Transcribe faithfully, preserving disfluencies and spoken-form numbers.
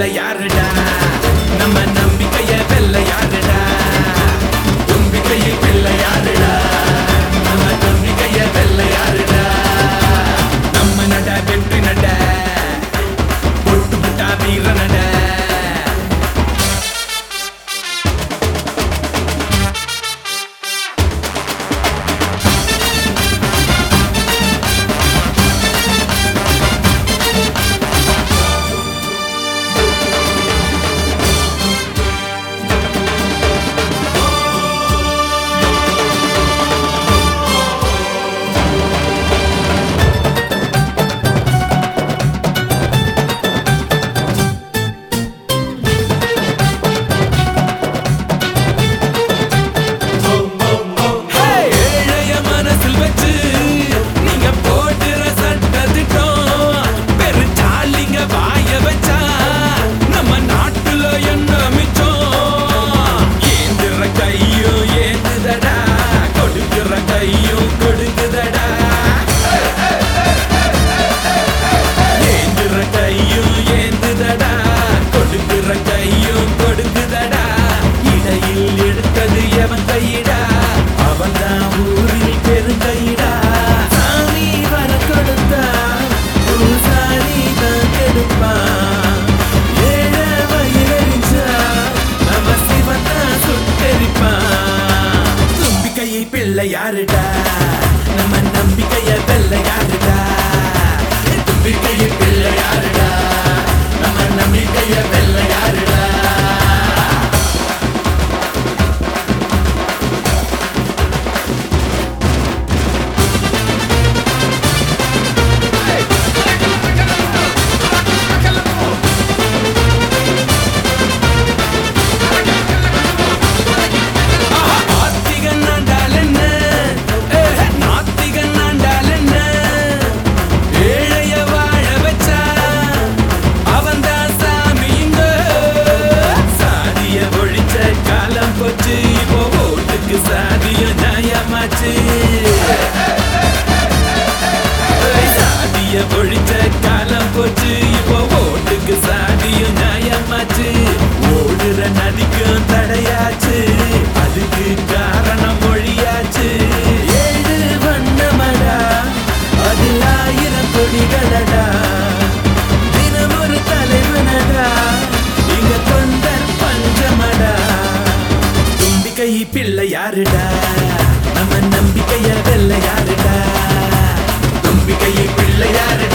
பிள்ளை யாருடா நம்ம நம்பிக்கைய வெல்ல யாருடா தும்பிக்கையை பிள்ளை யாருடா நம்ம நம்பிக்கைய வெல்ல யாருடா நம்ம நட வெற்றி நட பொட்டு புட்டா வீர நட பிள்ளை யாருடா நம்ம நம்பிக்கைய வெல்ல யாருடா தும்பிக்கைய பிள்ளை யாருடா நம்ம நம்பிக்கைய வெல்ல யாருடா சாதிய ஒழிச்ச காலம் போச்சு இப்போ ஓட்டுக்கு சாதியும் நியாயமாச்சு ஓடுற நதிக்கும் தடையாச்சு அதுக்கு காரணம் மொழியாச்சு ஏழு வண்ணமடா அதில் ஆயிரம் கொடிகளடா தினம் ஒரு தலைவனடா இங்க தொண்டர் பஞ்சமடா தும்பிக்கை பிள்ளை யாருடா நம்ம நம்பிக்கைய வெல்ல யாருடா தும்பிக்கையை பிள்ளை யாருடா